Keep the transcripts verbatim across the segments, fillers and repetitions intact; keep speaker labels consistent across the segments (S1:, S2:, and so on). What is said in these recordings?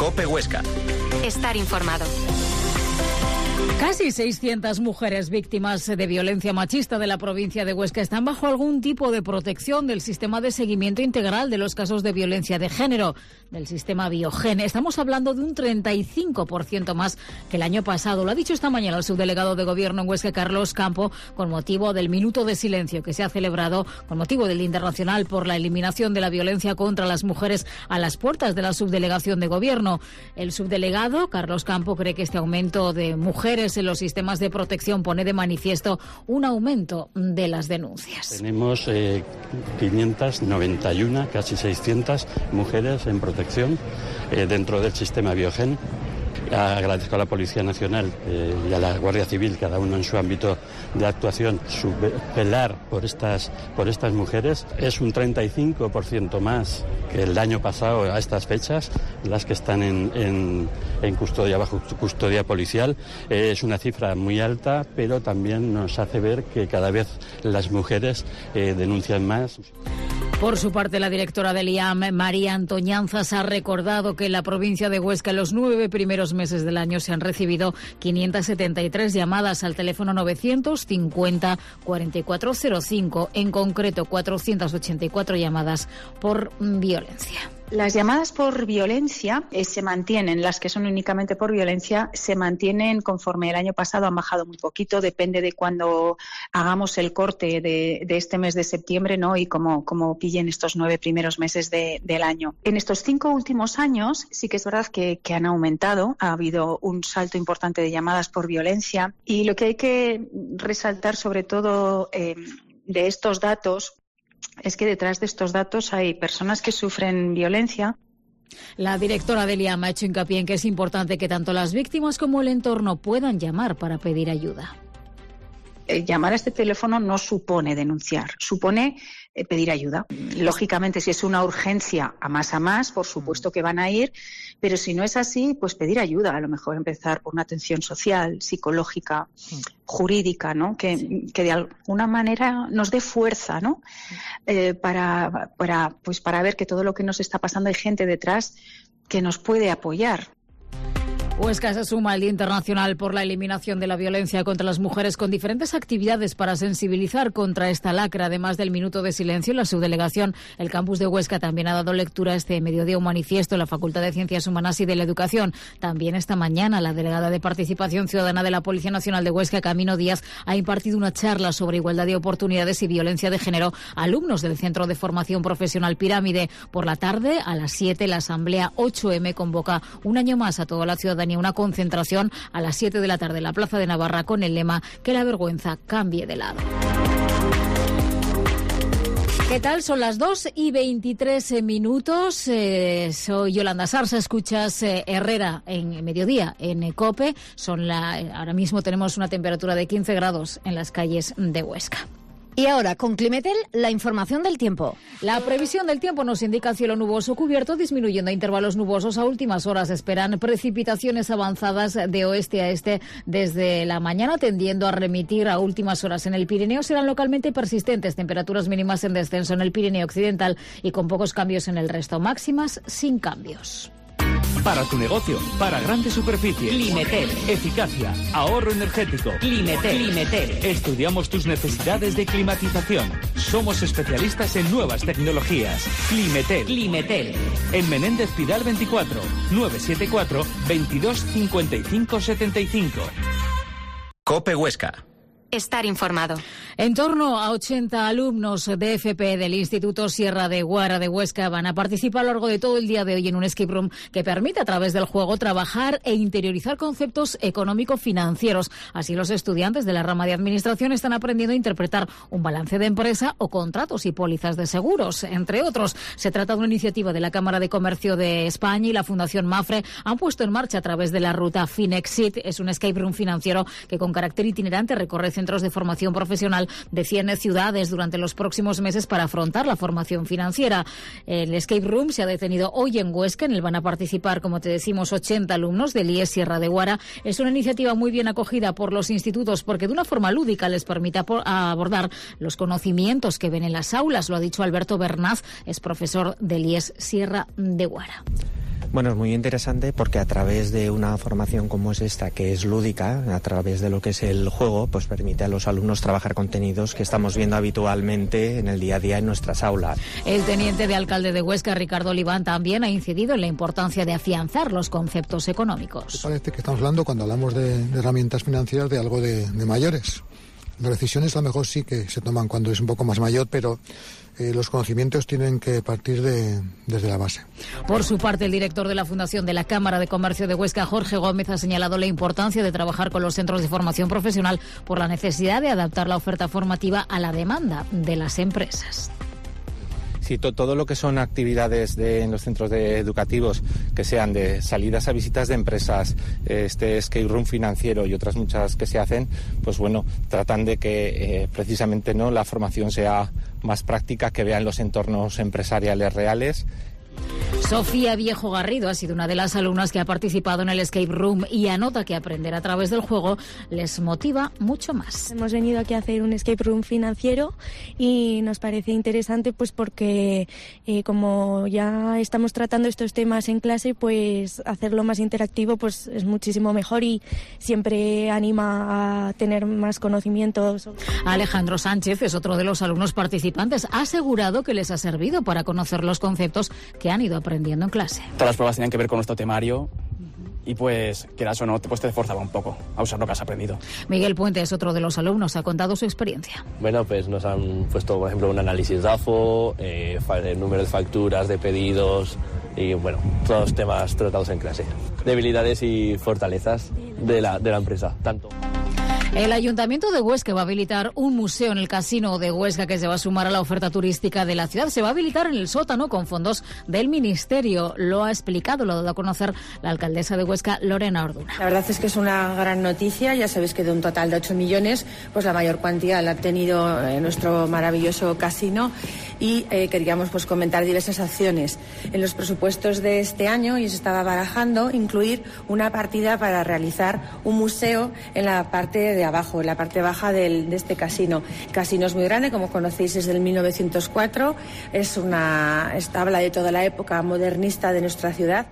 S1: COPE Huesca.
S2: Estar informado.
S3: Casi seiscientas mujeres víctimas de violencia machista de la provincia de Huesca están bajo algún tipo de protección del sistema de seguimiento integral de los casos de violencia de género, del sistema Biogen. Estamos hablando de un treinta y cinco por ciento más que el año pasado. Lo ha dicho esta mañana el subdelegado de Gobierno en Huesca, Carlos Campo, con motivo del minuto de silencio que se ha celebrado con motivo del Día Internacional por la eliminación de la violencia contra las mujeres a las puertas de la subdelegación de Gobierno. El subdelegado, Carlos Campo, cree que este aumento de mujeres en los sistemas de protección pone de manifiesto un aumento de las denuncias.
S4: Tenemos eh, quinientas noventa y una, casi seiscientas mujeres en protección eh, dentro del sistema Biogen. Agradezco a la Policía Nacional eh, y a la Guardia Civil, cada uno en su ámbito de actuación, su velar por estas, por estas mujeres. Es un treinta y cinco por ciento más que el año pasado a estas fechas, las que están en, en, en custodia, bajo custodia policial. Eh, es una cifra muy alta, pero también nos hace ver que cada vez las mujeres eh, denuncian más.
S3: Por su parte, la directora del I A M, María Antoñanzas, ha recordado que en la provincia de Huesca en los nueve primeros meses del año se han recibido quinientas setenta y tres llamadas al teléfono novecientos cincuenta cuarenta y cuatro cero cinco, en concreto cuatrocientas ochenta y cuatro llamadas por violencia.
S5: Las llamadas por violencia eh, se mantienen, las que son únicamente por violencia, se mantienen conforme el año pasado, han bajado muy poquito, depende de cuando hagamos el corte de, de este mes de septiembre, ¿no? Y cómo, cómo pillen estos nueve primeros meses de, del año. En estos cinco últimos años sí que es verdad que, que han aumentado, ha habido un salto importante de llamadas por violencia, y lo que hay que resaltar sobre todo eh, de estos datos es que detrás de estos datos hay personas que sufren violencia.
S3: La directora del I A M ha hecho hincapié en que es importante que tanto las víctimas como el entorno puedan llamar para pedir ayuda.
S5: Llamar a este teléfono no supone denunciar, supone eh, pedir ayuda. Lógicamente, si es una urgencia a más a más, por supuesto que van a ir, pero si no es así, pues pedir ayuda. A lo mejor empezar por una atención social, psicológica, jurídica, ¿no? Que, que de alguna manera nos dé fuerza, ¿no? Eh, para, para, pues para ver que todo lo que nos está pasando hay gente detrás que nos puede apoyar.
S3: Huesca se suma al Día Internacional por la eliminación de la violencia contra las mujeres con diferentes actividades para sensibilizar contra esta lacra. Además del minuto de silencio, la subdelegación, el campus de Huesca, también ha dado lectura este mediodía un manifiesto en la Facultad de Ciencias Humanas y de la Educación. También esta mañana la delegada de Participación Ciudadana de la Policía Nacional de Huesca, Camino Díaz, ha impartido una charla sobre igualdad de oportunidades y violencia de género a alumnos del Centro de Formación Profesional Pirámide. Por la tarde, a las siete, la Asamblea ocho eme convoca un año más a toda la ciudadanía una concentración a las siete de la tarde en la Plaza de Navarra con el lema "Que la vergüenza cambie de lado". ¿Qué tal? Son las dos y veintitrés minutos. Eh, soy Yolanda Sarsa. Escuchas eh, Herrera en mediodía en COPE. Son la, ahora mismo tenemos una temperatura de quince grados en las calles de Huesca.
S6: Y ahora, con Climetel, la información del tiempo.
S3: La previsión del tiempo nos indica cielo nuboso cubierto, disminuyendo a intervalos nubosos. A últimas horas esperan precipitaciones avanzadas de oeste a este desde la mañana, tendiendo a remitir a últimas horas. En el Pirineo serán localmente persistentes, temperaturas mínimas en descenso en el Pirineo occidental y con pocos cambios en el resto, máximas sin cambios.
S1: Para tu negocio, para grandes superficies.
S2: Climetel.
S1: Eficacia, ahorro energético.
S2: Climetel. Climetel.
S1: Estudiamos tus necesidades de climatización. Somos especialistas en nuevas tecnologías. Climetel.
S2: Climetel.
S1: En Menéndez Pidal veinticuatro, nueve siete cuatro, veintidós cincuenta y cinco setenta y cinco. COPE Huesca.
S2: Estar informado.
S3: En torno a ochenta alumnos de F P del Instituto Sierra de Guara de Huesca van a participar a lo largo de todo el día de hoy en un escape room que permite a través del juego trabajar e interiorizar conceptos económico-financieros. Así los estudiantes de la rama de administración están aprendiendo a interpretar un balance de empresa o contratos y pólizas de seguros, entre otros. Se trata de una iniciativa de la Cámara de Comercio de España y la Fundación Mafre. Han puesto en marcha a través de la ruta Finexit. Es un escape room financiero que con carácter itinerante recorre centros de formación profesional de cien ciudades durante los próximos meses para afrontar la formación financiera. El escape room se ha detenido hoy en Huesca. En él van a participar, como te decimos, ochenta alumnos del I E S Sierra de Guara. Es una iniciativa muy bien acogida por los institutos porque de una forma lúdica les permite abordar los conocimientos que ven en las aulas. Lo ha dicho Alberto Bernaz, es profesor del I E S Sierra de Guara.
S7: Bueno, es muy interesante porque a través de una formación como es esta, que es lúdica, a través de lo que es el juego, pues permite a los alumnos trabajar contenidos que estamos viendo habitualmente en el día a día en nuestras aulas.
S3: El teniente de alcalde de Huesca, Ricardo Oliván, también ha incidido en la importancia de afianzar los conceptos económicos.
S8: Parece que estamos hablando, cuando hablamos de, de herramientas financieras, de algo de, de mayores. Las decisiones a lo mejor sí que se toman cuando es un poco más mayor, pero eh, los conocimientos tienen que partir de, desde la base.
S3: Por su parte, el director de la Fundación de la Cámara de Comercio de Huesca, Jorge Gómez, ha señalado la importancia de trabajar con los centros de formación profesional por la necesidad de adaptar la oferta formativa a la demanda de las empresas.
S7: Sí, to, todo lo que son actividades de, en los centros de, educativos, que sean de salidas a visitas de empresas, este escape room financiero y otras muchas que se hacen, pues bueno, tratan de que eh, precisamente no la formación sea más práctica, que vean los entornos empresariales reales.
S3: Sofía Viejo Garrido ha sido una de las alumnas que ha participado en el escape room y anota que aprender a través del juego les motiva mucho más.
S9: Hemos venido aquí a hacer un escape room financiero y nos parece interesante pues porque eh, como ya estamos tratando estos temas en clase, pues hacerlo más interactivo pues es muchísimo mejor y siempre anima a tener más conocimientos.
S3: Alejandro Sánchez es otro de los alumnos participantes. Ha asegurado que les ha servido para conocer los conceptos que han ido aprendiendo en clase.
S10: Todas las pruebas tenían que ver con nuestro temario y pues, quieras o no, pues te esforzaba un poco a usar lo que has aprendido.
S3: Miguel Puente es otro de los alumnos, ha contado su experiencia.
S11: Bueno, pues nos han puesto, por ejemplo, un análisis D A F O, eh, el número de facturas, de pedidos y, bueno, todos los temas tratados en clase. Debilidades y fortalezas de la, de la empresa, tanto.
S3: El Ayuntamiento de Huesca va a habilitar un museo en el Casino de Huesca que se va a sumar a la oferta turística de la ciudad. Se va a habilitar en el sótano con fondos del Ministerio. Lo ha explicado, lo ha dado a conocer la alcaldesa de Huesca, Lorena Orduna.
S12: La verdad es que es una gran noticia. Ya sabéis que de un total de ocho millones, pues la mayor cuantía la ha tenido eh, nuestro maravilloso casino y eh, queríamos pues comentar diversas acciones. En los presupuestos de este año, y se estaba barajando, incluir una partida para realizar un museo en la parte de de abajo, en la parte baja del, de este casino. El casino es muy grande, como conocéis, es del mil novecientos cuatro, es una, habla de toda la época modernista de nuestra ciudad.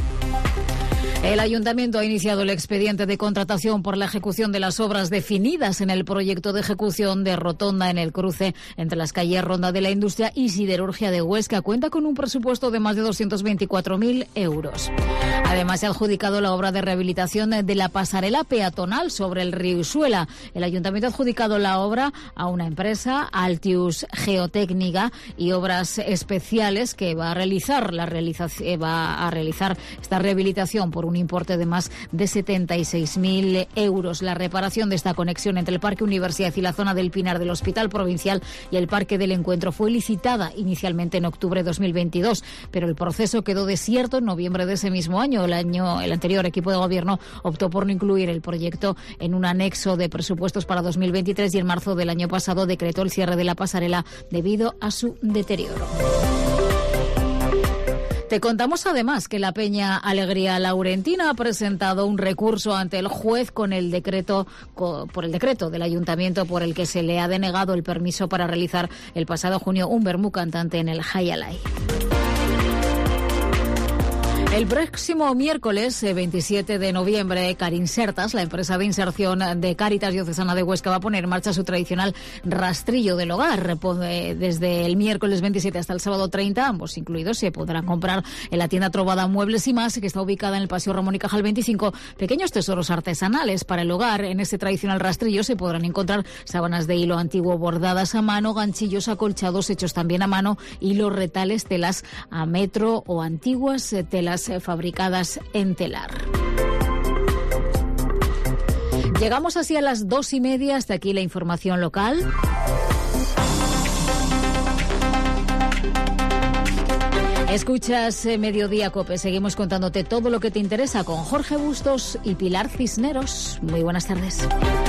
S3: El Ayuntamiento ha iniciado el expediente de contratación por la ejecución de las obras definidas en el proyecto de ejecución de rotonda en el cruce entre las calles Ronda de la Industria y Siderurgia de Huesca. Cuenta con un presupuesto de más de doscientos veinticuatro mil euros. Además, se ha adjudicado la obra de rehabilitación de la pasarela peatonal sobre el río Isuela. El Ayuntamiento ha adjudicado la obra a una empresa, Altius Geotécnica y Obras Especiales, que va a realizar la realización, va a realizar esta rehabilitación por un un importe de más de setenta y seis mil euros. La reparación de esta conexión entre el Parque Universidad y la zona del Pinar del Hospital Provincial y el Parque del Encuentro fue licitada inicialmente en octubre de dos mil veintidós, pero el proceso quedó desierto en noviembre de ese mismo año. El año, el anterior equipo de gobierno optó por no incluir el proyecto en un anexo de presupuestos para dos mil veintitrés y en marzo del año pasado decretó el cierre de la pasarela debido a su deterioro. Te contamos además que la Peña Alegría Laurentina ha presentado un recurso ante el juez con el decreto por el decreto del ayuntamiento por el que se le ha denegado el permiso para realizar el pasado junio un vermú cantante en el Hayalay. El próximo miércoles veintisiete de noviembre, Carinsertas, la empresa de inserción de Cáritas Diocesana de Huesca, va a poner en marcha su tradicional rastrillo del hogar. Desde el miércoles veintisiete hasta el sábado treinta, ambos incluidos, se podrán comprar en la tienda Trovada Muebles y Más, que está ubicada en el Paseo Ramón y Cajal veinticinco, pequeños tesoros artesanales para el hogar. En este tradicional rastrillo se podrán encontrar sábanas de hilo antiguo bordadas a mano, ganchillos acolchados hechos también a mano, hilos, retales, telas a metro o antiguas telas fabricadas en telar. Llegamos así a las dos y media. Hasta aquí la información local. Escuchas Mediodía Cope. Seguimos contándote todo lo que te interesa con Jorge Bustos y Pilar Cisneros. Muy buenas tardes.